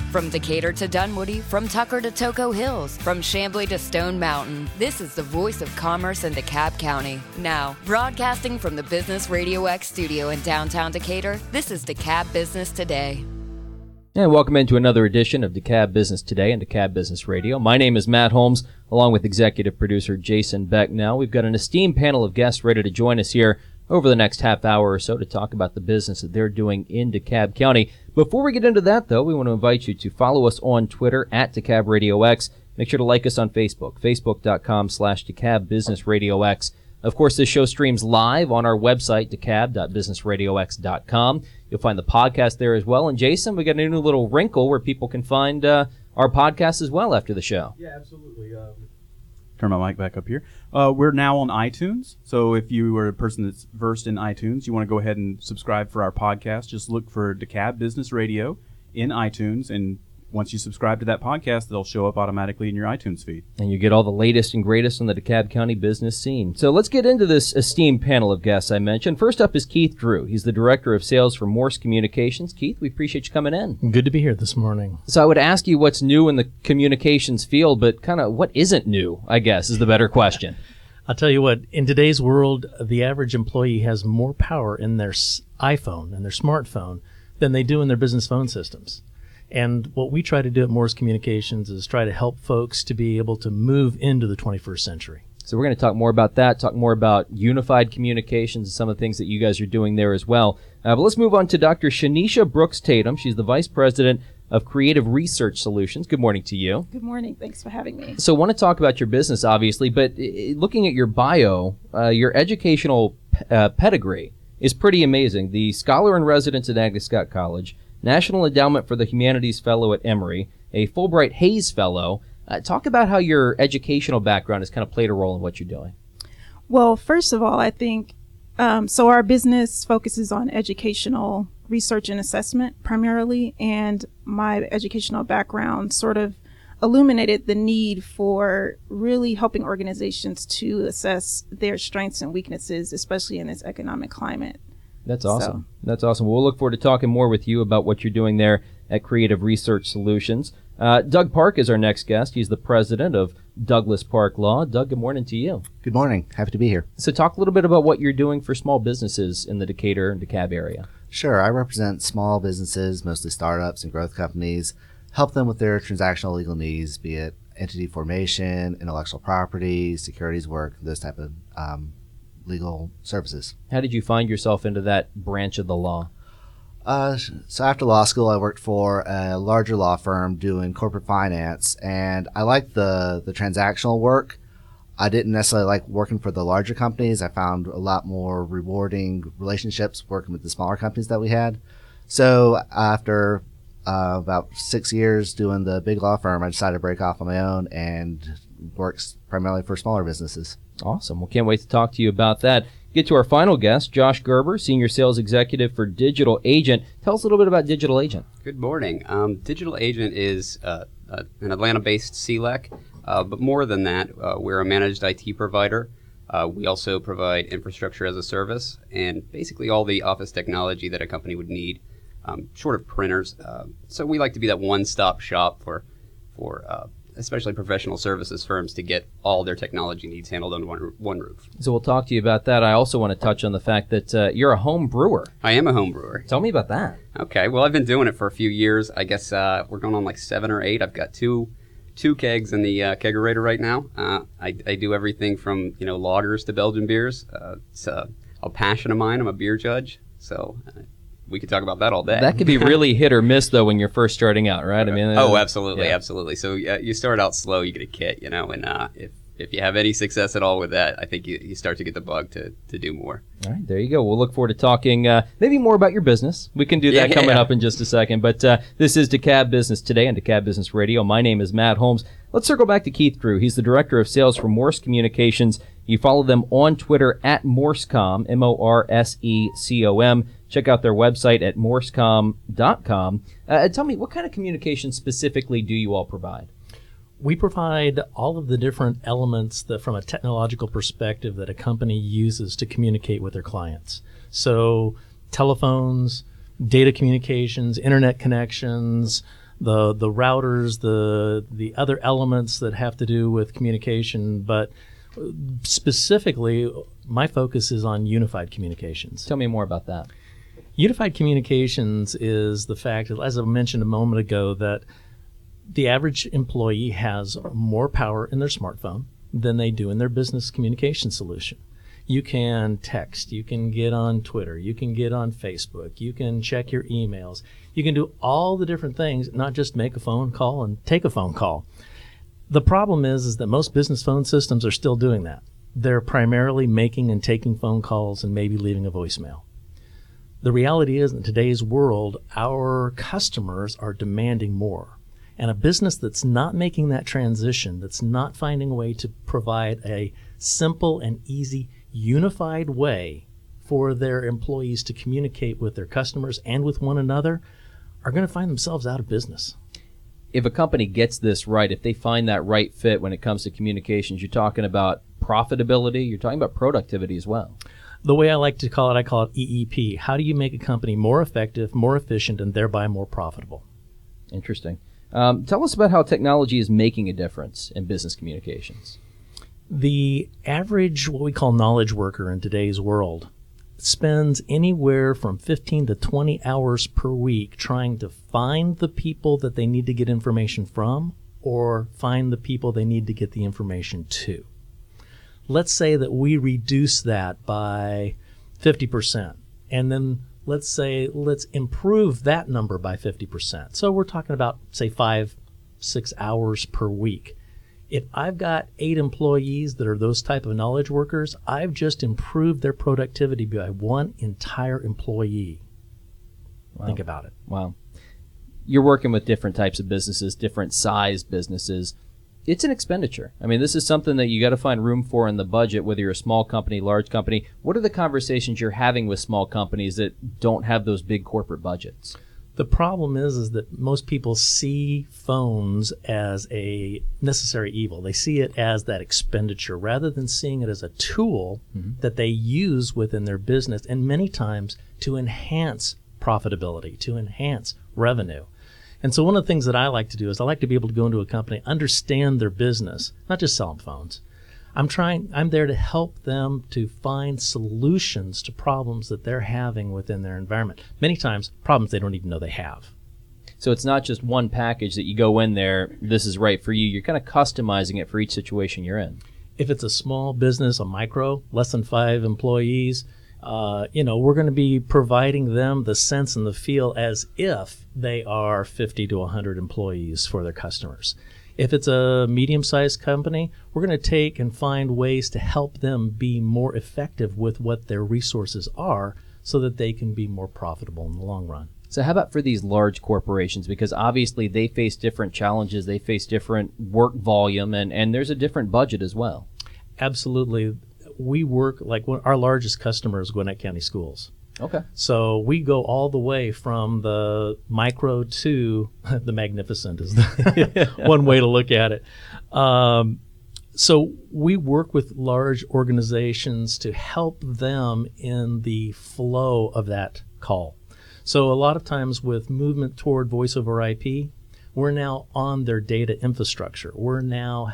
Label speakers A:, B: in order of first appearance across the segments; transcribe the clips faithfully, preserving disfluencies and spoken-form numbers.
A: From Decatur to Dunwoody, from Tucker to Toco Hills, from Chamblee to Stone Mountain, this is the voice of commerce in DeKalb County. Now, broadcasting from the Business Radio X studio in downtown Decatur, this is DeKalb Business Today.
B: And welcome into another edition of DeKalb Business Today and DeKalb Business Radio. My name is Matt Holmes, along with executive producer Jason Becknell. We've got an esteemed panel of guests ready to join us here over the next half hour or so to talk about the business that they're doing in DeKalb County. Before we get into that, though, we want to invite you to follow us on Twitter at DeKalb Radio X. Make sure to like us on Facebook, facebook.com slash DeKalb Business Radio X. Of course, this show streams live on our website, DeKalb dot business radio x dot com. You'll find the podcast there as well. And Jason, we got a new little wrinkle where people can find uh, our podcast as well after the show.
C: Yeah, absolutely. Um, turn my mic back up here. Uh, we're now on iTunes. So if you are a person that's versed in iTunes, you want to go ahead and subscribe for our podcast. Just look for DeKalb Business Radio in iTunes, and once you subscribe to that podcast, they'll show up automatically in your iTunes feed.
B: And you get all the latest and greatest on the DeKalb County business scene. So let's get into this esteemed panel of guests I mentioned. First up is Keith Drew. He's the Director of Sales for Morse Communications. Keith, we appreciate you coming in.
D: Good to be here this morning.
B: So I would ask you what's new in the communications field, but kind of what isn't new, I guess, is the better question.
D: I'll tell you what, in today's world, the average employee has more power in their iPhone and their smartphone than they do in their business phone systems. And what we try to do at Morse Communications is try to help folks to be able to move into the twenty-first century.
B: So we're going to talk more about that, talk more about unified communications and some of the things that you guys are doing there as well. Uh, but let's move on to Doctor Shanisha Brooks-Tatum. She's the Vice President of Creative Research Solutions. Good morning to you.
E: Good morning. Thanks for having me.
B: So I want to talk about your business, obviously, but uh, looking at your bio, uh, your educational uh, pedigree is pretty amazing. The Scholar in Residence at Agnes Scott College, National Endowment for the Humanities Fellow at Emory, a Fulbright Hays Fellow. Uh, talk about how your educational background has kind of played a role in what you're doing.
E: Well, first of all, I think, um, so our business focuses on educational research and assessment primarily, and my educational background sort of illuminated the need for really helping organizations to assess their strengths and weaknesses, especially in this economic climate.
B: That's awesome.
E: So.
B: That's awesome. We'll look forward to talking more with you about what you're doing there at Creative Research Solutions. Uh, Doug Park is our next guest. He's the president of Douglas Park Law. Doug, good morning to you.
F: Good morning. Happy to be here.
B: So talk a little bit about what you're doing for small businesses in the Decatur and DeKalb area.
F: Sure. I represent small businesses, mostly startups and growth companies, help them with their transactional legal needs, be it entity formation, intellectual property, securities work, those type of um, legal services.
B: How did you find yourself into that branch of the law?
F: Uh, so after law school, I worked for a larger law firm doing corporate finance, and I liked the, the transactional work. I didn't necessarily like working for the larger companies. I found a lot more rewarding relationships working with the smaller companies that we had. So after uh, about six years doing the big law firm, I decided to break off on my own and works primarily for smaller businesses.
B: Awesome. Well, can't wait to talk to you about that. Get to our final guest, Josh Gerber, Senior Sales Executive for Digital Agent. Tell us a little bit about Digital Agent.
G: Good morning. Um, Digital Agent is uh, uh, an Atlanta-based C L E C, uh, but more than that, uh, we're a managed I T provider. Uh, we also provide infrastructure as a service and basically all the office technology that a company would need, um, short of printers. Uh, so we like to be that one-stop shop for, for uh, especially professional services firms to get all their technology needs handled under one, one roof.
B: So we'll talk to you about that. I also want to touch on the fact that uh, you're a home brewer.
G: I am a home brewer.
B: Tell me about that.
G: Okay, well, I've been doing it for a few years. I guess uh, we're going on like seven or eight. I've got two two kegs in the uh, kegerator right now. Uh, I, I do everything from, you know, lagers to Belgian beers. Uh, it's uh, a passion of mine. I'm a beer judge, so uh, we could talk about that all day.
B: That could be really hit or miss, though, when you're first starting out, right? I mean,
G: oh, absolutely,
B: yeah.
G: absolutely. So uh, you start out slow, you get a kit, you know, and uh, if if you have any success at all with that, I think you, you start to get the bug to, to do more.
B: All right, there you go. We'll look forward to talking uh, maybe more about your business. We can do that
G: yeah,
B: coming
G: yeah.
B: up in just a second. But uh, this is DeKalb Business Today on DeKalb Business Radio. My name is Matt Holmes. Let's circle back to Keith Drew. He's the Director of Sales for Morse Communications. You follow them on Twitter at Morsecom, M O R S E C O M. Check out their website at morsecom dot com. Uh, tell me, what kind of communication specifically do you all provide?
D: We provide all of the different elements that, from a technological perspective, that a company uses to communicate with their clients. So telephones, data communications, internet connections, the the routers, the the other elements that have to do with communication, but specifically, my focus is on unified communications.
B: Tell me more about that.
D: Unified communications is the fact, as I mentioned a moment ago, that the average employee has more power in their smartphone than they do in their business communication solution. You can text, you can get on Twitter, you can get on Facebook, you can check your emails, you can do all the different things, not just make a phone call and take a phone call. The problem is, is that most business phone systems are still doing that. They're primarily making and taking phone calls and maybe leaving a voicemail. The reality is, in today's world, our customers are demanding more. And a business that's not making that transition, that's not finding a way to provide a simple and easy, unified way for their employees to communicate with their customers and with one another, are going to find themselves out of business.
B: If a company gets this right, if they find that right fit when it comes to communications, you're talking about profitability, you're talking about productivity as well.
D: The way I like to call it, I call it E E P. How do you make a company more effective, more efficient, and thereby more profitable?
B: Interesting. Um, tell us about how technology is making a difference in business communications.
D: The average, what we call knowledge worker in today's world, spends anywhere from fifteen to twenty hours per week trying to find the people that they need to get information from or find the people they need to get the information to. Let's say that we reduce that by fifty percent, and then let's say let's improve that number by fifty percent. So we're talking about, say, five, six hours per week. If I've got eight employees that are those type of knowledge workers, I've just improved their productivity by one entire employee.
B: Wow.
D: Think about it.
B: Wow. You're working with different types of businesses, different size businesses. It's an expenditure. I mean, this is something that you got to find room for in the budget, whether you're a small company, large company. What are the conversations you're having with small companies that don't have those big corporate budgets?
D: The problem is, is that most people see phones as a necessary evil. They see it as that expenditure rather than seeing it as a tool mm-hmm. that they use within their business, and many times to enhance profitability, to enhance revenue. And so one of the things that I like to do is I like to be able to go into a company, understand their business, not just sell them phones. I'm trying, I'm there to help them to find solutions to problems that they're having within their environment. Many times, problems they don't even know they have.
B: So it's not just one package that you go in there, this is right for you. You're kind of customizing it for each situation you're in.
D: If it's a small business, a micro, less than five employees, uh, you know, we're going to be providing them the sense and the feel as if they are fifty to one hundred employees for their customers. If it's a medium-sized company, we're going to take and find ways to help them be more effective with what their resources are so that they can be more profitable in the long run.
B: So how about for these large corporations? Because obviously they face different challenges, they face different work volume, and, and there's a different budget as well.
D: Absolutely. We work, like one, our largest customer is Gwinnett County Schools.
B: Okay.
D: So we go all the way from the micro to the magnificent is the one way to look at it. Um, so we work with large organizations to help them in the flow of that call. So a lot of times with movement toward voice over I P, we're now on their data infrastructure. We're now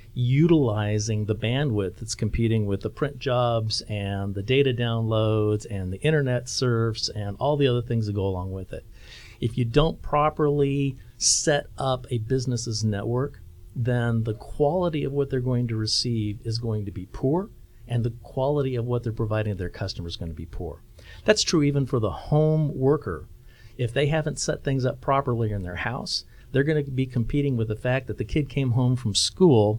D: utilizing the bandwidth that's competing with the print jobs and the data downloads and the internet surfs and all the other things that go along with it. If you don't properly set up a business's network, then the quality of what they're going to receive is going to be poor, and the quality of what they're providing to their customers is going to be poor. That's true even for the home worker. If they haven't set things up properly in their house, they're going to be competing with the fact that the kid came home from school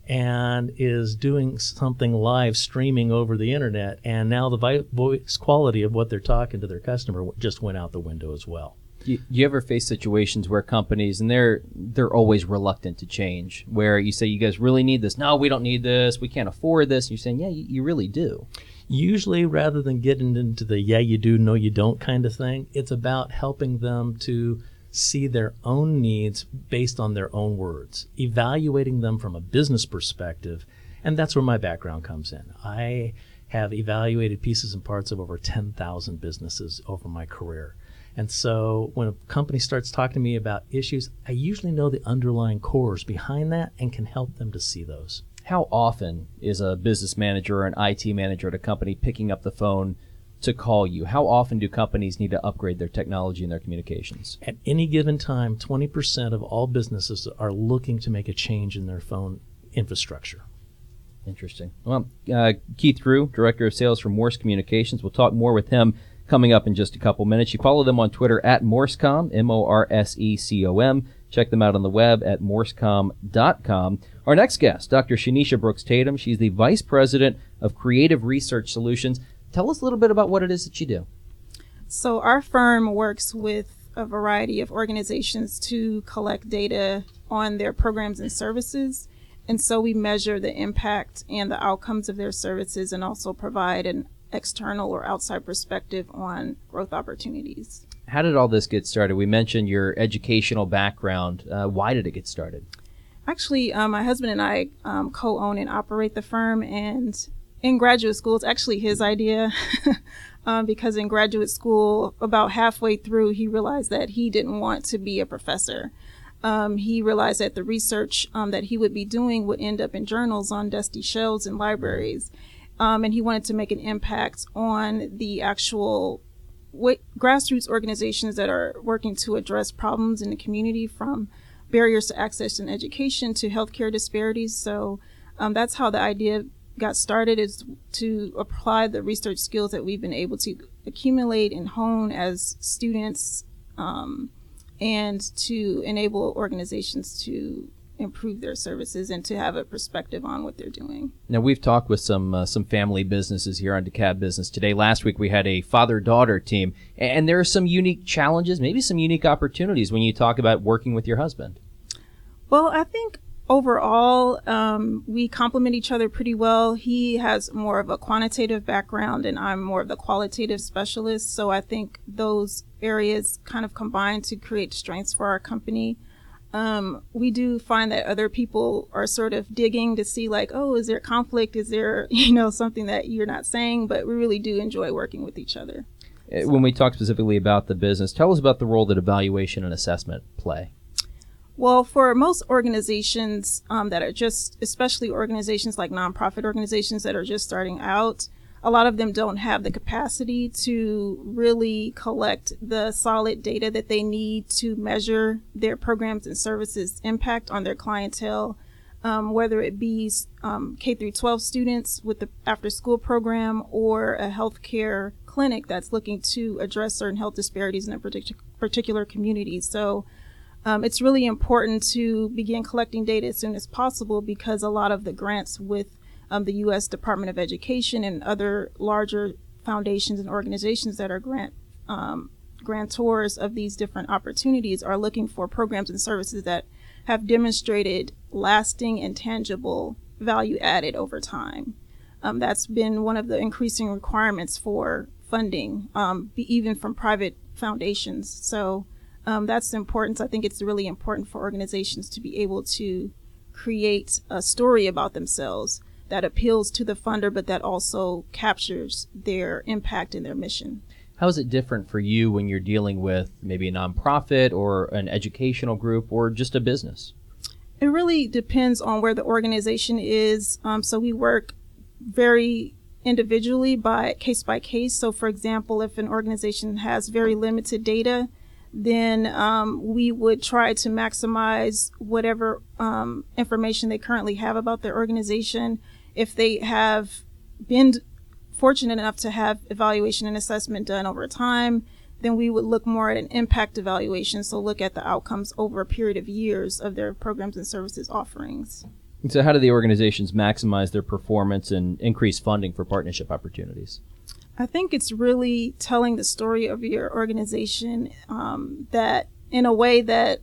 D: and is doing something live streaming over the internet, and now the vi- voice quality of what they're talking to their customer just went out the window as well.
B: Do you, you ever face situations where companies, and they're they're always reluctant to change, where you say, you guys really need this? No, we don't need this. We can't afford this. And you're saying, yeah, you, you really do.
D: Usually, rather than getting into the yeah, you do, no, you don't kind of thing, it's about helping them to see their own needs based on their own words, evaluating them from a business perspective, and that's where my background comes in. I have evaluated pieces and parts of over ten thousand businesses over my career, And so when a company starts talking to me about issues, I usually know the underlying cores behind that and can help them to see those.
B: How often is a business manager or an I T manager at a company picking up the phone to call you? How often do companies need to upgrade their technology and their communications?
D: At any given time, twenty percent of all businesses are looking to make a change in their phone infrastructure.
B: Interesting. Well, uh, Keith Rue, Director of Sales for Morse Communications. We'll talk more with him coming up in just a couple minutes. You follow them on Twitter at Morsecom, M O R S E C O M. Check them out on the web at morsecom dot com. Our next guest, Doctor Shanisha Brooks Tatum. She's the Vice President of Creative Research Solutions. Tell us a little bit about what it is that you do.
E: So our firm works with a variety of organizations to collect data on their programs and services. And so we measure the impact and the outcomes of their services and also provide an external or outside perspective on growth opportunities.
B: How did all this get started? We mentioned your educational background. Uh, why did it get started?
E: Actually, um, my husband and I um, co-own and operate the firm, and in graduate school, it's actually his idea um, because in graduate school, about halfway through, he realized that he didn't want to be a professor. Um, he realized that the research um, that he would be doing would end up in journals on dusty shelves in libraries. Um, and he wanted to make an impact on the actual w- grassroots organizations that are working to address problems in the community, from barriers to access and education to healthcare disparities. So um, that's how the idea got started, is to apply the research skills that we've been able to accumulate and hone as students, um, and to enable organizations to improve their services and to have a perspective on what they're doing.
B: Now, we've talked with some uh, some family businesses here on DeKalb Business Today. Last week we had a father-daughter team, and there are some unique challenges, maybe some unique opportunities when you talk about working with your husband.
E: Well, I think overall um, we complement each other pretty well. He has more of a quantitative background and I'm more of the qualitative specialist. So I think those areas kind of combine to create strengths for our company. Um, we do find that other people are sort of digging to see like, oh, is there conflict? Is there, you know, something that you're not saying? But we really do enjoy working with each other.
B: When we talk specifically about the business, tell us about the role that evaluation and assessment play.
E: Well, for most organizations um, that are just, especially organizations like nonprofit organizations that are just starting out, a lot of them don't have the capacity to really collect the solid data that they need to measure their programs and services impact on their clientele, um, whether it be um, K through twelve students with the after-school program or a healthcare clinic that's looking to address certain health disparities in a partic- particular community. So um, it's really important to begin collecting data as soon as possible, because a lot of the grants with Um, the U S Department of Education and other larger foundations and organizations that are grant um, grantors of these different opportunities are looking for programs and services that have demonstrated lasting and tangible value added over time. Um, that's been one of the increasing requirements for funding, um, be even from private foundations. So um, that's important. I think it's really important for organizations to be able to create a story about themselves that appeals to the funder, but that also captures their impact and their mission.
B: How is it different for you when you're dealing with maybe a nonprofit or an educational group or just a business?
E: It really depends on where the organization is. Um, so we work very individually by case by case. So for example, if an organization has very limited data, then um, we would try to maximize whatever um, information they currently have about their organization. If they have been fortunate enough to have evaluation and assessment done over time, then we would look more at an impact evaluation. So look at the outcomes over a period of years of their programs and services offerings.
B: And so how do the organizations maximize their performance and increase funding for partnership opportunities?
E: I think it's really telling the story of your organization um, that in a way that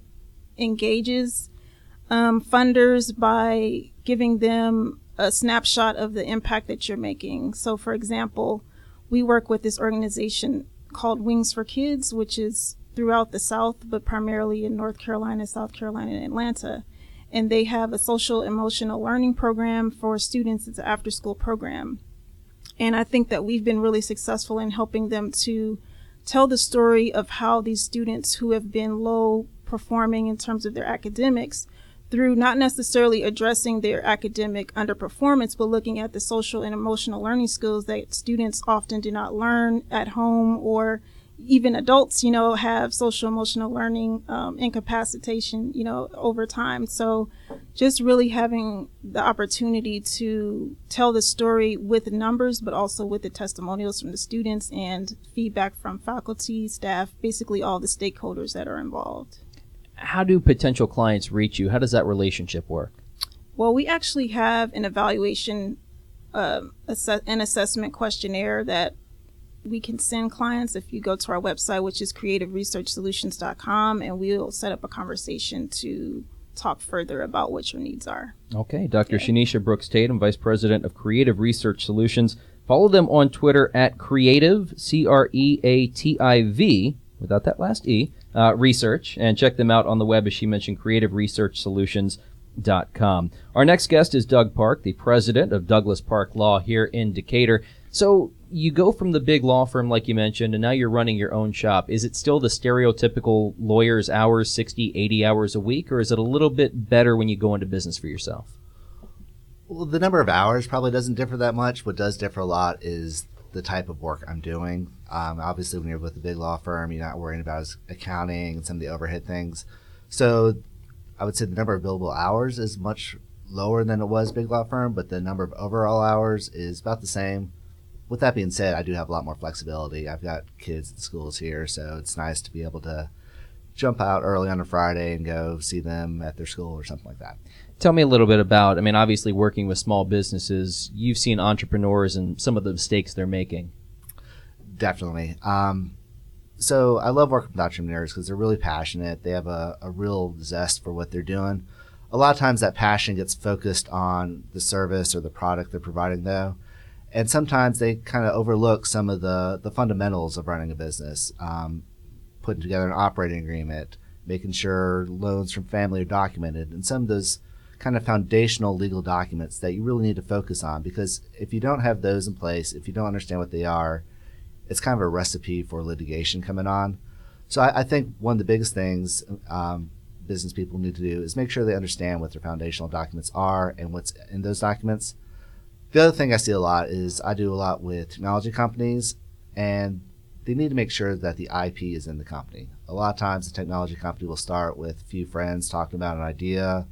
E: engages um, funders by giving them a snapshot of the impact that you're making. So for example, we work with this organization called Wings for Kids, which is throughout the South, but primarily in North Carolina, South Carolina, and Atlanta. And they have a social emotional learning program for students. It's an after-school program. And I think that we've been really successful in helping them to tell the story of how these students who have been low performing in terms of their academics, through not necessarily addressing their academic underperformance, but looking at the social and emotional learning skills that students often do not learn at home, or even adults, you know, have social emotional learning um, incapacitation, you know, over time. So just really having the opportunity to tell the story with numbers, but also with the testimonials from the students and feedback from faculty, staff, basically all the stakeholders that are involved.
B: How do potential clients reach you? How does that relationship work?
E: Well, we actually have an evaluation, uh, ass- an assessment questionnaire that we can send clients if you go to our website, which is creative research solutions dot com, and we'll set up a conversation to talk further about what your needs are.
B: Okay. Doctor Yeah. Shanisha Brooks Tatum, Vice President of Creative Research Solutions. Follow them on Twitter at Creative, C R E A T I V, without that last E, uh, research, and check them out on the web, as she mentioned, creative research solutions dot com. Our next guest is Doug Park, the president of Douglas Park Law here in Decatur. So you go from the big law firm, like you mentioned, and now you're running your own shop. Is it still the stereotypical lawyer's hours, sixty, eighty hours a week, or is it a little bit better when you go into business for yourself?
F: Well, the number of hours probably doesn't differ that much. What does differ a lot is the type of work I'm doing. Um, obviously, when you're with a big law firm, you're not worrying about accounting and some of the overhead things. So I would say the number of billable hours is much lower than it was big law firm, but the number of overall hours is about the same. With that being said, I do have a lot more flexibility. I've got kids at schools here, so it's nice to be able to jump out early on a Friday and go see them at their school or something like that.
B: Tell me a little bit about, I mean, obviously working with small businesses, you've seen entrepreneurs and some of the mistakes they're making.
F: Definitely. Um, so I love working with entrepreneurs because they're really passionate. They have a, a real zest for what they're doing. A lot of times that passion gets focused on the service or the product they're providing, though. And sometimes they kind of overlook some of the, the fundamentals of running a business, um, putting together an operating agreement, making sure loans from family are documented, and some of those kind of foundational legal documents that you really need to focus on. Because if you don't have those in place, if you don't understand what they are, it's kind of a recipe for litigation coming on. So I, I think one of the biggest things um, business people need to do is make sure they understand what their foundational documents are and what's in those documents. The other thing I see a lot is I do a lot with technology companies, and they need to make sure that the I P is in the company. A lot of times the technology company will start with a few friends talking about an idea,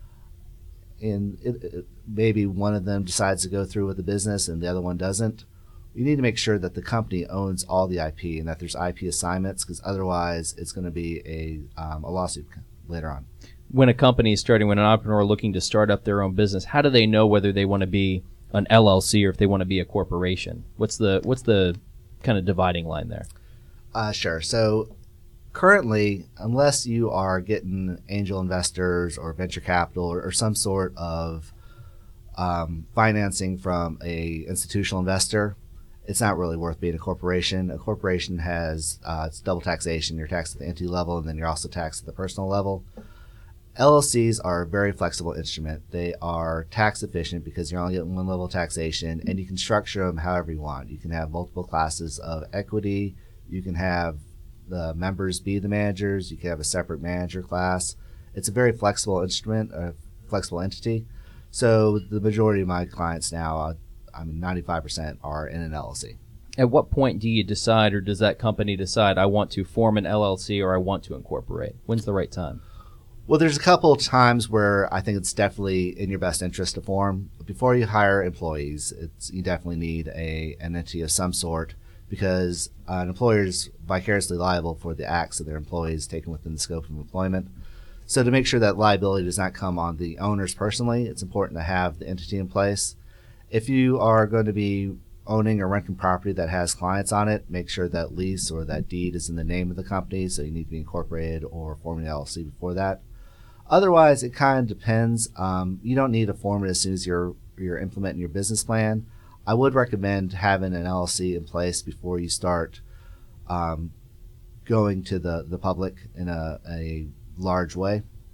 F: and it, it, maybe one of them decides to go through with the business and the other one doesn't. You need to make sure that the company owns all the I P and that there's I P assignments, because otherwise it's going to be a, um, a lawsuit later on.
B: When a company is starting, when an entrepreneur looking to start up their own business, how do they know whether they want to be an L L C or if they want to be a corporation? What's the what's the kind of dividing line there?
F: Uh, sure. So currently, unless you are getting angel investors or venture capital or, or some sort of um, financing from a institutional investor, it's not really worth being a corporation. A corporation has uh, it's double taxation. You're taxed at the entity level, and then you're also taxed at the personal level. L L Cs are a very flexible instrument. They are tax efficient because you're only getting one level of taxation, and you can structure them however you want. You can have multiple classes of equity. You can have the members be the managers. You can have a separate manager class. It's a very flexible instrument, a flexible entity. So the majority of my clients now, uh, I mean, ninety-five percent are in an L L C.
B: At what point do you decide, or does that company decide, I want to form an L L C or I want to incorporate? When's the right time?
F: Well, there's a couple of times where I think it's definitely in your best interest to form. Before you hire employees, it's, you definitely need a an entity of some sort, because uh, an employer is vicariously liable for the acts of their employees taken within the scope of employment. So to make sure that liability does not come on the owners personally, it's important to have the entity in place. If you are going to be owning or renting property that has clients on it, make sure that lease or that deed is in the name of the company, so you need to be incorporated or form an L L C before that. Otherwise, it kind of depends. Um, you don't need to form it as soon as you're you're implementing your business plan. I would recommend having an L L C in place before you start um, going to the, the public in a, a large way.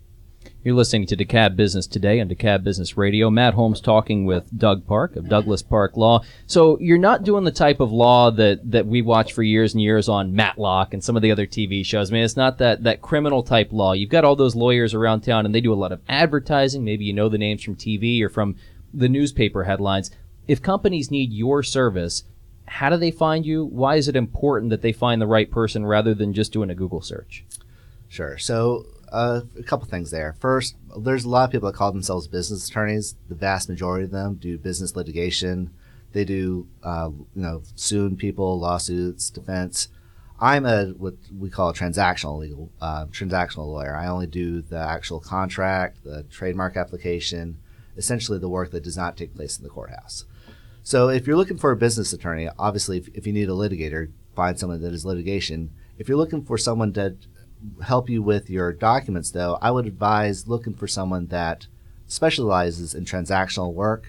B: You're listening to DeKalb Business Today on DeKalb Business Radio. Matt Holmes talking with Doug Park of Douglas Park Law. So you're not doing the type of law that, that we watch for years and years on Matlock and some of the other T V shows. I mean, it's not that, that criminal type law. You've got all those lawyers around town, and they do a lot of advertising. Maybe you know the names from T V or from the newspaper headlines. If companies need your service, how do they find you? Why is it important that they find the right person rather than just doing a Google search?
F: Sure. So uh, a couple things there. First, there's a lot of people that call themselves business attorneys. The vast majority of them do business litigation. They do, uh, you know, suing people, lawsuits, defense. I'm a what we call a transactional legal uh, transactional lawyer. I only do the actual contract, the trademark application, essentially the work that does not take place in the courthouse. So if you're looking for a business attorney, obviously if, if you need a litigator, find someone that is litigation. If you're looking for someone to help you with your documents, though, I would advise looking for someone that specializes in transactional work.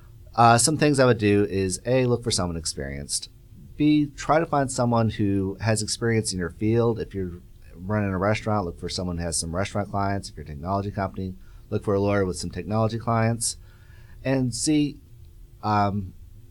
F: Uh, some things I would do is, A, look for someone experienced. B, try to find someone who has experience in your field. If you're running a restaurant, look for someone who has some restaurant clients. If you're a technology company, look for a lawyer with some technology clients. And see, um,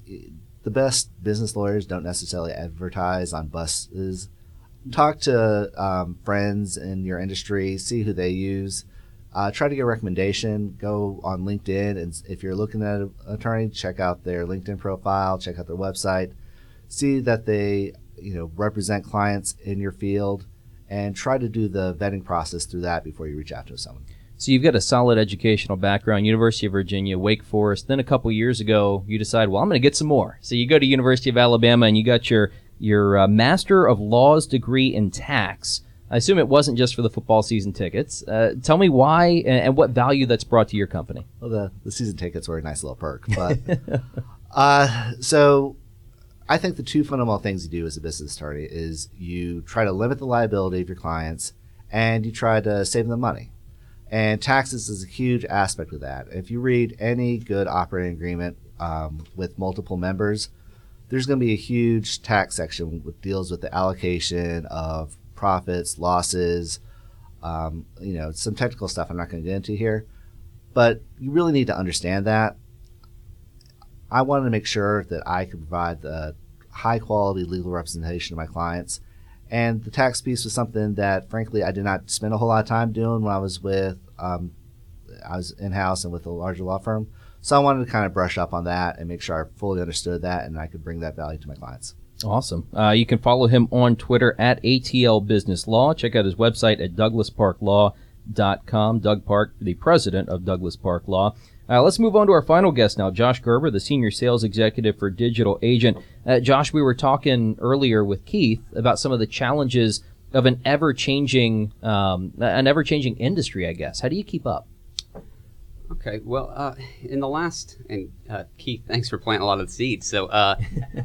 F: the best business lawyers don't necessarily advertise on buses. Talk to um, friends in your industry, see who they use. Uh, try to get a recommendation. Go on LinkedIn, and if you're looking at an attorney, check out their LinkedIn profile, check out their website, see that they, you know, represent clients in your field, and try to do the vetting process through that before you reach out to someone.
B: So you've got a solid educational background, University of Virginia, Wake Forest. Then a couple years ago, you decide, well, I'm going to get some more. So you go to University of Alabama, and you got your your uh, Master of Laws degree in tax. I assume it wasn't just for the football season tickets. Uh, tell me why and, and what value that's brought to your company.
F: Well, the, the season tickets were a nice little perk. But uh, so I think the two fundamental things you do as a business attorney is you try to limit the liability of your clients, and you try to save them money. And taxes is a huge aspect of that. If you read any good operating agreement um, with multiple members, there's going to be a huge tax section that deals with the allocation of profits, losses, um, you know, some technical stuff I'm not going to get into here. But you really need to understand that. I wanted to make sure that I could provide the high-quality legal representation to my clients. And the tax piece was something that, frankly, I did not spend a whole lot of time doing when I was with, um, I was in-house and with a larger law firm. So I wanted to kind of brush up on that and make sure I fully understood that and I could bring that value to my clients.
B: Awesome. Uh, you can follow him on Twitter at A T L Business Law. Check out his website at douglas park law dot com. Doug Park, the president of Douglas Park Law. Uh, let's move on to our final guest now, Josh Gerber, the Senior Sales Executive for Digital Agent. Uh, Josh, we were talking earlier with Keith about some of the challenges of an ever-changing, um, an ever-changing industry, I guess. How do you keep up?
G: Okay, well, uh, in the last, and uh, Keith, thanks for planting a lot of the seeds. So, uh,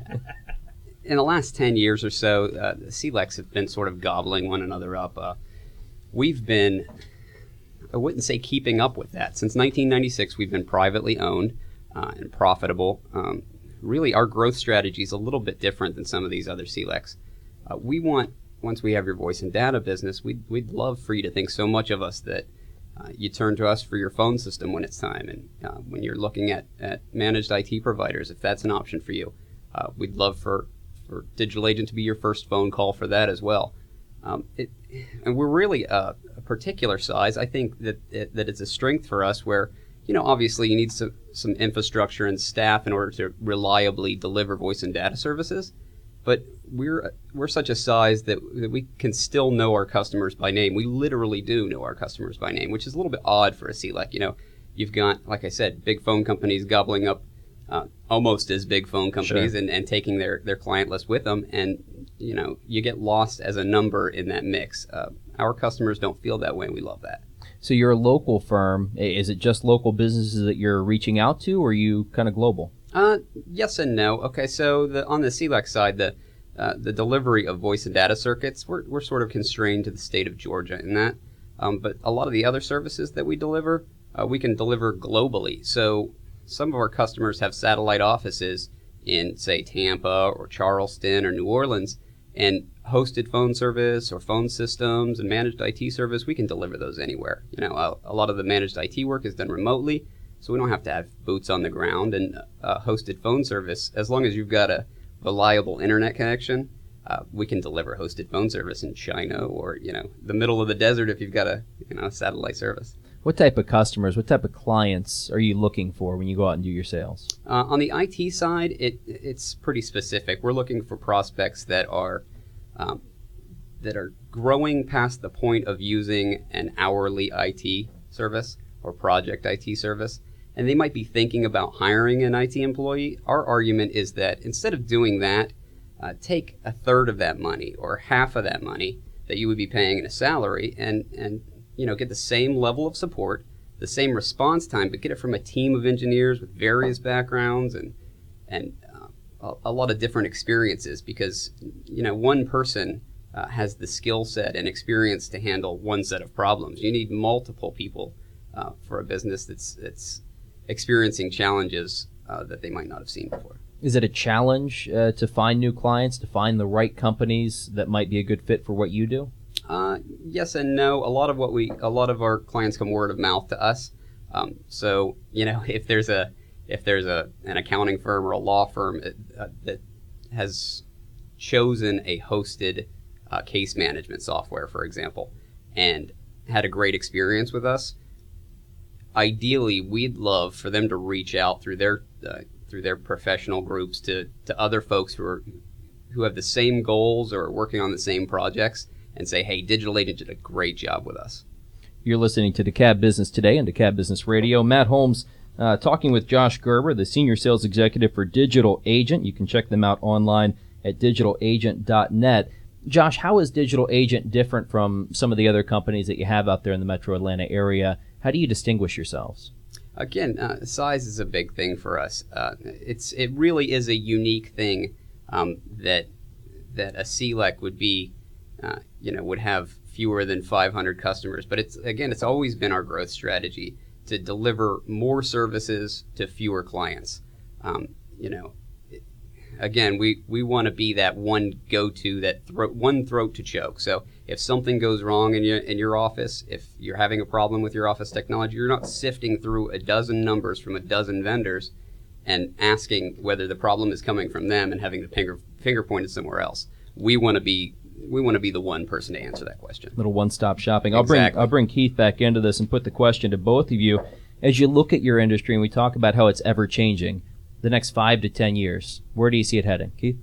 G: in the last ten years or so, uh, the C L E Cs have been sort of gobbling one another up. Uh, we've been, I wouldn't say keeping up with that. Since nineteen ninety-six, we've been privately owned uh, and profitable. Um, really, our growth strategy is a little bit different than some of these other C L E Cs. Uh, we want, once we have your voice and data business, we'd, we'd love for you to think so much of us that Uh, you turn to us for your phone system when it's time, and uh, when you're looking at, at managed I T providers, if that's an option for you, uh, we'd love for, for Digital Agent to be your first phone call for that as well. Um, it, and we're really a, a particular size. I think that it, that it's a strength for us where, you know, obviously you need some, some infrastructure and staff in order to reliably deliver voice and data services. But we're we're such a size that, that we can still know our customers by name. We literally do know our customers by name, which is a little bit odd for a C L E C. You know, you've got, like I said, big phone companies gobbling up uh, almost as big phone companies, sure. and, and taking their, their client list with them. And, you know, you get lost as a number in that mix. Uh, our customers don't feel that way, and we love that.
B: So you're a local firm. Is it just local businesses that you're reaching out to, or are you kind of global?
G: Uh, yes and no. Okay, so the, on the C L E C side, the uh, the delivery of voice and data circuits, we're we're sort of constrained to the state of Georgia in that. Um, but a lot of the other services that we deliver, uh, we can deliver globally. So some of our customers have satellite offices in, say, Tampa or Charleston or New Orleans, And hosted phone service or phone systems and managed I T service, we can deliver those anywhere. You know, a, a lot of the managed I T work is done remotely, so we don't have to have boots on the ground. And uh, hosted phone service, as long as you've got a reliable internet connection, uh, we can deliver hosted phone service in China or, you know, the middle of the desert if you've got a, you know, satellite service.
B: What type of customers, what type of clients are you looking for when you go out and do your sales?
G: Uh, on the I T side, it it's pretty specific. We're looking for prospects that are um, that are growing past the point of using an hourly I T service or project I T service, and they might be thinking about hiring an I T employee. Our argument is that instead of doing that, uh, take a third of that money or half of that money that you would be paying in a salary and and you know, get the same level of support, the same response time, but get it from a team of engineers with various backgrounds and and uh, a, a lot of different experiences. Because you know, one person uh, has the skill set and experience to handle one set of problems. You need multiple people uh, for a business that's that's experiencing challenges uh, that they might not have seen before.
B: Is it a challenge uh, to find new clients, to find the right companies that might be a good fit for what you do?
G: Uh, yes and no. A lot of what we, a lot of our clients come word of mouth to us. Um, so you know, if there's a, if there's a an accounting firm or a law firm uh, that has chosen a hosted uh, case management software, for example, and had a great experience with us, ideally we'd love for them to reach out through their uh, through their professional groups to to other folks who are who have the same goals or are working on the same projects, and say, hey, Digital Agent did a great job with us.
B: You're listening to DeKalb Business Today on DeKalb Business Radio. Matt Holmes uh, talking with Josh Gerber, the Senior Sales Executive for Digital Agent. You can check them out online at digital agent dot net. Josh, how is Digital Agent different from some of the other companies that you have out there in the Metro Atlanta area? How do you distinguish yourselves?
G: Again, uh, size is a big thing for us. Uh, it's It really is a unique thing um, that that a C L E C would be Uh, you know, would have fewer than five hundred customers. But it's, again, it's always been our growth strategy to deliver more services to fewer clients. Um, you know, it, again, we, we want to be that one go-to, that throat, one throat to choke. So if something goes wrong in your, in your office, if you're having a problem with your office technology, you're not sifting through a dozen numbers from a dozen vendors and asking whether the problem is coming from them and having the finger, finger pointed somewhere else. We want to be We want to be the one person to answer that question.
B: Little one-stop shopping. I'll
G: Exactly.
B: bring I'll bring Keith back into this and put the question to both of you. As you look at your industry and we talk about how it's ever changing, the next five to ten years, where do you see it heading, Keith?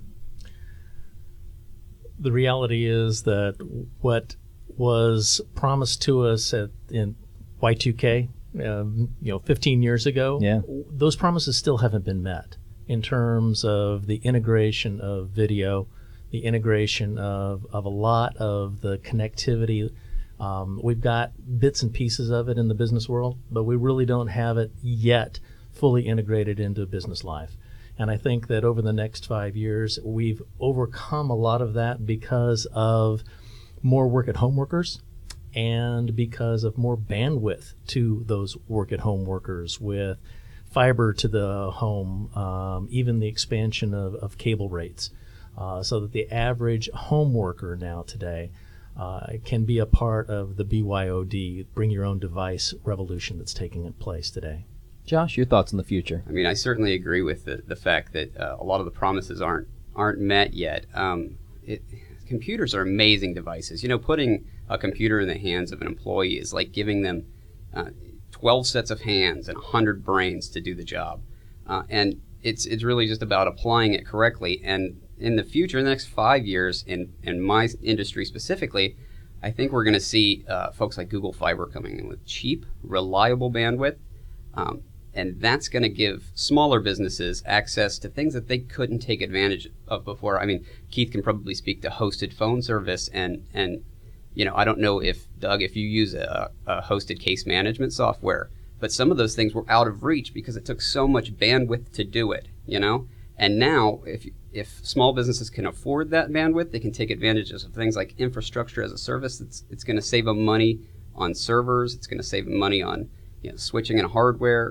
D: The reality is that what was promised to us at in Y two K, um, you know, fifteen years ago,
B: Yeah.
D: those promises still haven't been met in terms of the integration of video, the integration of, of a lot of the connectivity. Um, we've got bits and pieces of it in the business world, but we really don't have it yet fully integrated into business life. And I think that over the next five years, we've overcome a lot of that because of more work-at-home workers and because of more bandwidth to those work-at-home workers with fiber to the home, um, even the expansion of, of cable rates. Uh, so that the average home worker now today uh, can be a part of the B Y O D, bring your own device revolution that's taking place today.
B: Josh, your thoughts on the future?
G: I mean, I certainly agree with the, the fact that uh, a lot of the promises aren't aren't met yet. Um, it, computers are amazing devices. You know, putting a computer in the hands of an employee is like giving them uh, twelve sets of hands and one hundred brains to do the job. Uh, and it's it's really just about applying it correctly. And in the future, in the next five years, in, in my industry specifically, I think we're going to see uh, folks like Google Fiber coming in with cheap, reliable bandwidth. Um, and that's going to give smaller businesses access to things that they couldn't take advantage of before. I mean, Keith can probably speak to hosted phone service. And, and you know, I don't know if, Doug, if you use a, a hosted case management software, but some of those things were out of reach because it took so much bandwidth to do it, you know? And now, if if small businesses can afford that bandwidth, they can take advantage of things like infrastructure as a service. It's it's going to save them money on servers. It's going to save them money on you know, switching and hardware.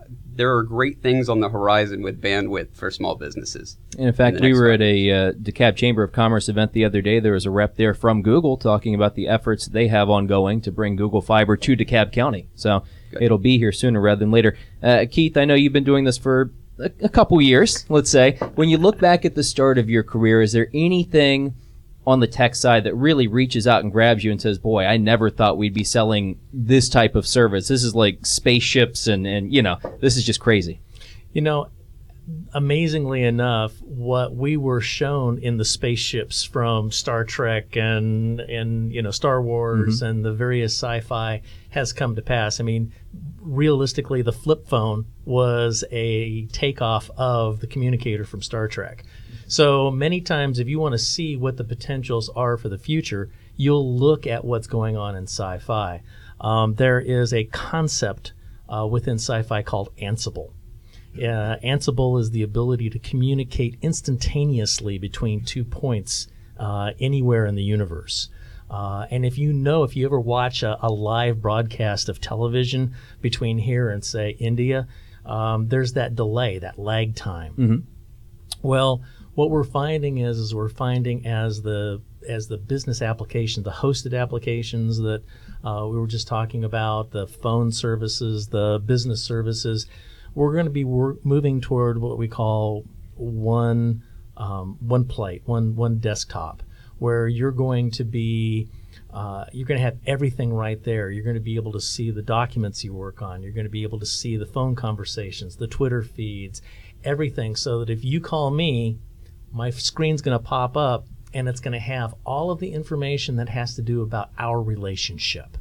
G: there are great things on the horizon with bandwidth for small businesses.
B: And in fact,
G: in
B: we
G: next
B: were
G: five
B: at a uh, DeKalb Chamber of Commerce event the other day. There was a rep there from Google talking about the efforts they have ongoing to bring Google Fiber to DeKalb County. So
G: Good.
B: It'll be here sooner rather than later. Uh, Keith, I know you've been doing this for a, a couple years, let's say. When you look back at the start of your career, is there anything on the tech side that really reaches out and grabs you and says, boy, I never thought we'd be selling this type of service. This is like spaceships and, and you know, this is just crazy.
D: You know, amazingly enough, what we were shown in the spaceships from Star Trek and, and you know, Star Wars mm-hmm. and the various sci-fi has come to pass. I mean, realistically, the flip phone was a takeoff of the communicator from Star Trek. So many times, if you want to see what the potentials are for the future, you'll look at what's going on in sci-fi. Um, there is a concept uh, within sci-fi called Ansible. Uh, Ansible is the ability to communicate instantaneously between two points uh, anywhere in the universe. Uh, and if you know, if you ever watch a, a live broadcast of television between here and, say, India, um, there's that delay, that lag time.
B: Mm-hmm.
D: Well, what we're finding is, is we're finding as the as the business application, the hosted applications that uh, we were just talking about, the phone services, the business services, we're going to be wor- moving toward what we call one um, one plate, one one desktop, where you're going to be uh, you're going to have everything right there. You're going to be able to see the documents you work on. You're going to be able to see the phone conversations, the Twitter feeds, everything, so that if you call me, my screen's going to pop up, and it's going to have all of the information that has to do about our relationship.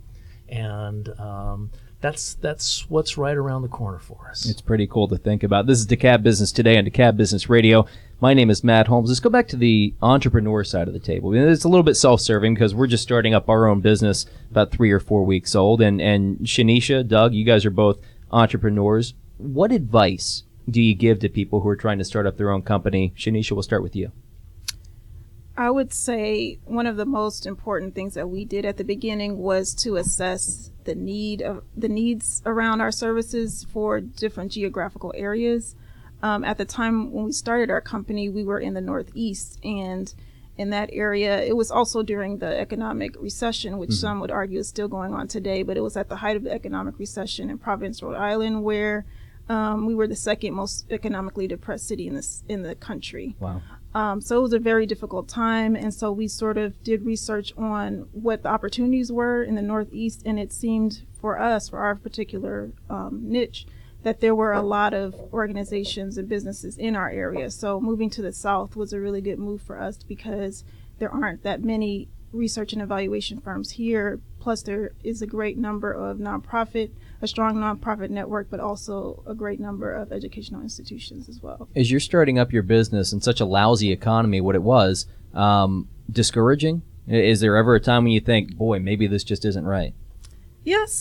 D: And um, that's that's what's right around the corner for us.
B: It's pretty cool to think about. This is DeKalb Business Today on DeKalb Business Radio. My name is Matt Holmes. Let's go back to the entrepreneur side of the table. I mean, it's a little bit self-serving because we're just starting up our own business, about three or four weeks old. And, and Shanisha, Doug, you guys are both entrepreneurs. What advice do you give to people who are trying to start up their own company? Shanisha, we'll start with you.
E: I would say one of the most important things that we did at the beginning was to assess the need of the needs around our services for different geographical areas. Um, at the time when we started our company, we were in the Northeast, and in that area, it was also during the economic recession, which mm-hmm. some would argue is still going on today, but it was at the height of the economic recession in Providence, Rhode Island, where um, we were the second most economically depressed city in this in the country.
B: Wow.
E: Um, so it was a very difficult time, and so we sort of did research on what the opportunities were in the Northeast, and it seemed for us, for our particular um, niche, that there were a lot of organizations and businesses in our area. So moving to the South was a really good move for us because there aren't that many research and evaluation firms here. Plus, there is a great number of nonprofit, a strong nonprofit network, but also a great number of educational institutions as well.
B: As you're starting up your business in such a lousy economy, what it was, um, discouraging? Is there ever a time when you think, boy, maybe this just isn't right?
E: Yes.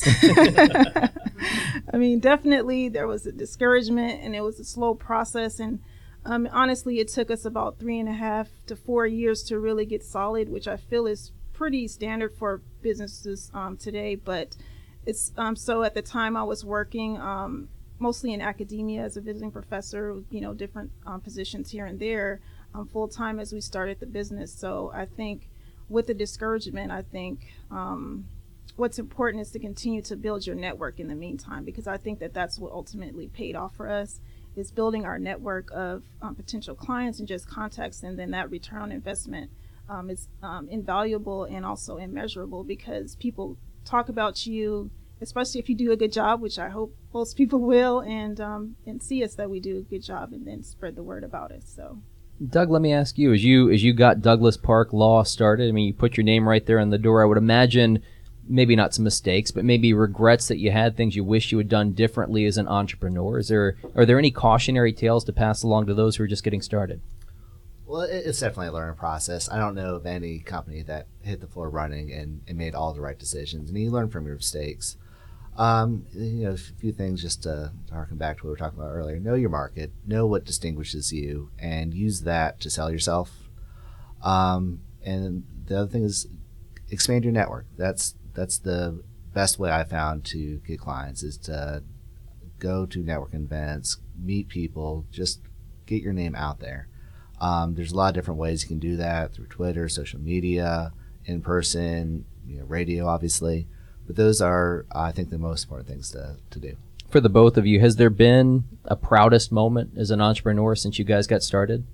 E: I mean, definitely there was a discouragement, and it was a slow process. And um, honestly, it took us about three and a half to four years to really get solid, which I feel is pretty standard for businesses um, today. But it's um, so at the time I was working um, mostly in academia as a visiting professor, you know, different um, positions here and there, um, full time as we started the business. So I think with the discouragement, I think um, what's important is to continue to build your network in the meantime, because I think that that's what ultimately paid off for us, is building our network of um, potential clients and just contacts, and then that return on investment um, is um, invaluable and also immeasurable, because people talk about you, especially if you do a good job, which I hope most people will, and um, and see us that we do a good job, and then spread the word about it. So,
B: Doug, let me ask you, as you as you got Douglas Park Law started, I mean, you put your name right there on the door. I would imagine maybe not some mistakes, but maybe regrets that you had, things you wish you had done differently as an entrepreneur. Is there are there any cautionary tales to pass along to those who are just getting started?
F: Well, it's definitely a learning process. I don't know of any company that hit the floor running and, and made all the right decisions, and you learn from your mistakes. Um, you know, a few things just to, to harken back to what we were talking about earlier. Know your market, know what distinguishes you, and use that to sell yourself. Um, and the other thing is expand your network. That's that's the best way I found to get clients, is to go to networking events, meet people, just get your name out there. Um, there's a lot of different ways you can do that through Twitter, social media, in person, you know, radio, obviously. But those are, I think, the most important things to, to do.
B: For the both of you, has there been a proudest moment as an entrepreneur since you guys got started?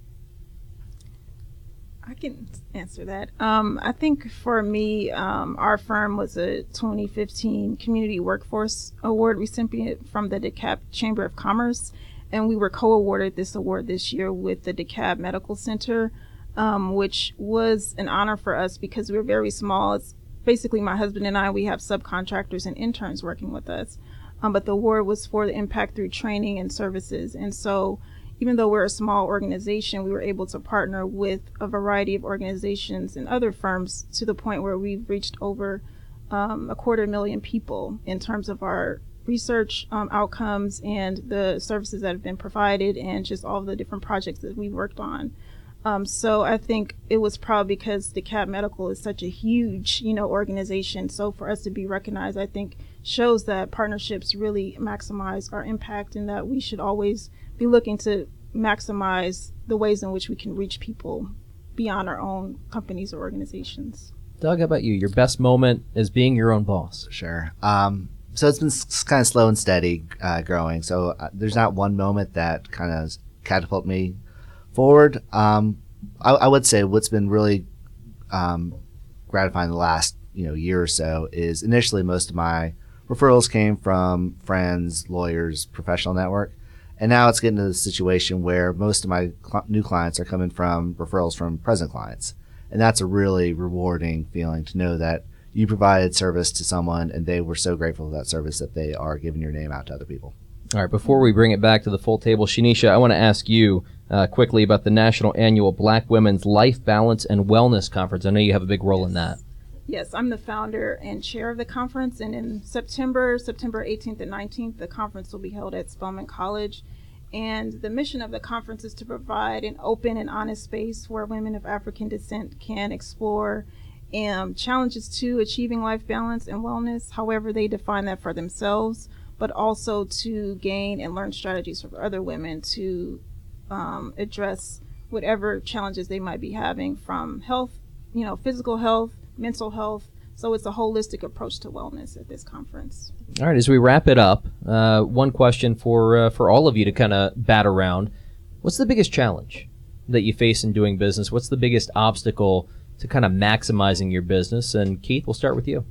E: I can answer that. Um, I think for me, um, our firm was a twenty fifteen Community Workforce Award recipient from the DeKalb Chamber of Commerce, and we were co-awarded this award this year with the DeKalb Medical Center, um, which was an honor for us because we were very small. It's basically my husband and I, we have subcontractors and interns working with us, um, but the award was for the impact through training and services. And so even though we're a small organization, we were able to partner with a variety of organizations and other firms to the point where we've reached over um, a quarter million people in terms of our research um, outcomes and the services that have been provided and just all the different projects that we've worked on. Um, so I think it was probably because DeKalb Medical is such a huge, you know, organization. So for us to be recognized, I think shows that partnerships really maximize our impact and that we should always be looking to maximize the ways in which we can reach people beyond our own companies or organizations.
B: Doug, how about you? Your best moment is being your own boss.
F: Sure. Um, so it's been s- kind of slow and steady uh, growing. So uh, there's not one moment that kind of catapulted me forward. Um, I, I would say what's been really um, gratifying the last you know year or so is initially most of my referrals came from friends, lawyers, professional network. And now it's getting to the situation where most of my cl- new clients are coming from referrals from present clients. And that's a really rewarding feeling to know that you provided service to someone and they were so grateful for that service that they are giving your name out to other people.
B: All right, before we bring it back to the full table, Shanisha, I want to ask you uh, quickly about the National Annual Black Women's Life Balance and Wellness Conference. I know you have a big role in that.
E: Yes, I'm the founder and chair of the conference, and in September, September eighteenth and nineteenth, the conference will be held at Spelman College. And the mission of the conference is to provide an open and honest space where women of African descent can explore um, challenges to achieving life balance and wellness, however they define that for themselves, but also to gain and learn strategies from other women to um, address whatever challenges they might be having, from health, you know, physical health, mental health. So it's a holistic approach to wellness at this conference.
B: All right, as we wrap it up, uh, one question for uh, for all of you to kind of bat around. What's the biggest challenge that you face in doing business? What's the biggest obstacle to kind of maximizing your business? And Keith, we'll start with you.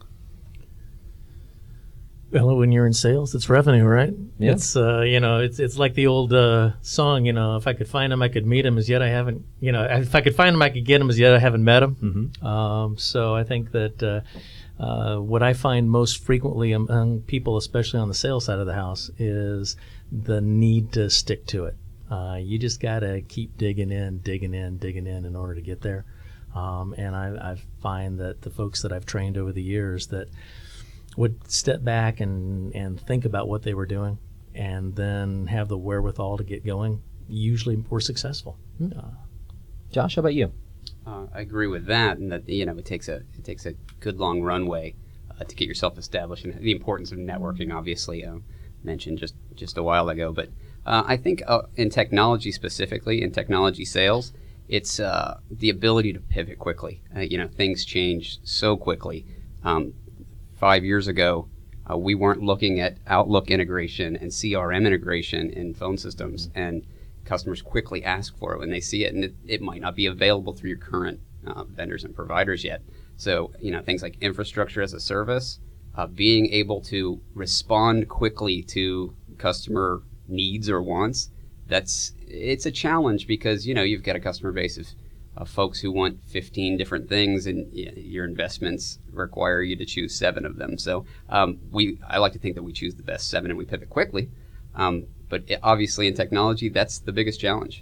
D: Well, when you're in sales, it's revenue, right?
B: Yeah.
D: It's uh, you know, it's it's like the old uh, song. You know, if I could find him, I could meet him. As yet, I haven't. You know, if I could find him, I could get him. As yet, I haven't met him.
B: Mm-hmm.
D: Um, so I think that uh, uh, what I find most frequently among people, especially on the sales side of the house, is the need to stick to it. Uh, you just got to keep digging in, digging in, digging in in order to get there. Um, and I, I find that the folks that I've trained over the years that would step back and, and think about what they were doing and then have the wherewithal to get going, usually were successful.
B: Mm.
D: Uh,
B: Josh, how about you?
G: Uh, I agree with that, and that you know it takes a it takes a good long runway uh, to get yourself established, and the importance of networking, obviously, uh, mentioned just just a while ago. But uh, I think uh, in technology specifically, in technology sales, it's uh, the ability to pivot quickly. Uh, you know, things change so quickly. Um, Five years ago, uh, we weren't looking at Outlook integration and C R M integration in phone systems, and customers quickly ask for it when they see it, and it, it might not be available through your current uh, vendors and providers yet. So, you know, things like infrastructure as a service, uh, being able to respond quickly to customer needs or wants, that's it's a challenge because, you know, you've got a customer base of Uh, folks who want fifteen different things, and y- your investments require you to choose seven of them. So um, we, I like to think that we choose the best seven and we pivot quickly. Um, but it, obviously in technology, that's the biggest challenge.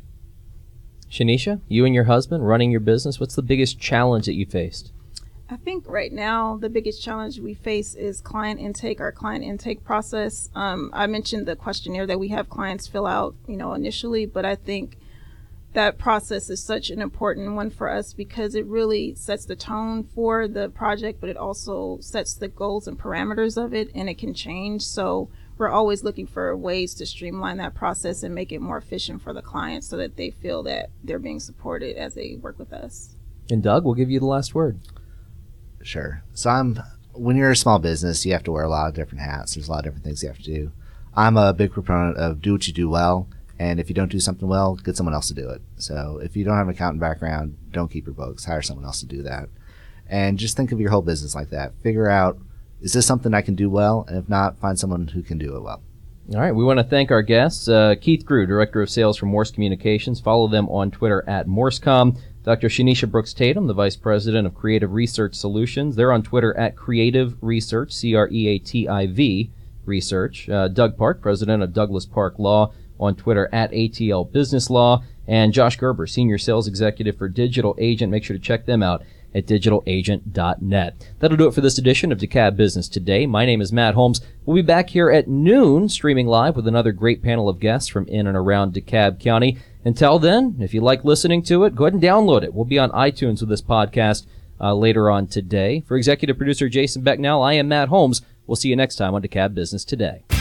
B: Shanisha, you and your husband running your business, what's the biggest challenge that you faced?
E: I think right now the biggest challenge we face is client intake, our client intake process. Um, I mentioned the questionnaire that we have clients fill out, you know, initially, but I think that process is such an important one for us because it really sets the tone for the project, but it also sets the goals and parameters of it, and it can change. So we're always looking for ways to streamline that process and make it more efficient for the clients so that they feel that they're being supported as they work with us.
B: And Doug, we'll give you the last word.
F: Sure. So I'm when you're a small business, you have to wear a lot of different hats. There's a lot of different things you have to do. I'm a big proponent of do what you do well, and if you don't do something well, get someone else to do it. So if you don't have an accountant background, don't keep your books. Hire someone else to do that. And just think of your whole business like that. Figure out, is this something I can do well? And if not, find someone who can do it well.
B: All right, we want to thank our guests. Uh, Keith Grew, Director of Sales for Morse Communications. Follow them on Twitter at MorseCom. Doctor Shanisha Brooks Tatum, the Vice President of Creative Research Solutions. They're on Twitter at Creative Research, C R E A T I V Research. Uh, Doug Park, President of Douglas Park Law, on Twitter at A T L Business Law. And Josh Gerber, Senior Sales Executive for Digital Agent. Make sure to check them out at digital agent dot net. That'll do it for this edition of DeKalb Business Today. My name is Matt Holmes. We'll be back here at noon, streaming live with another great panel of guests from in and around DeKalb County. Until then, if you like listening to it, go ahead and download it. We'll be on iTunes with this podcast uh, later on today. For Executive Producer Jason Becknell, I am Matt Holmes. We'll see you next time on DeKalb Business Today.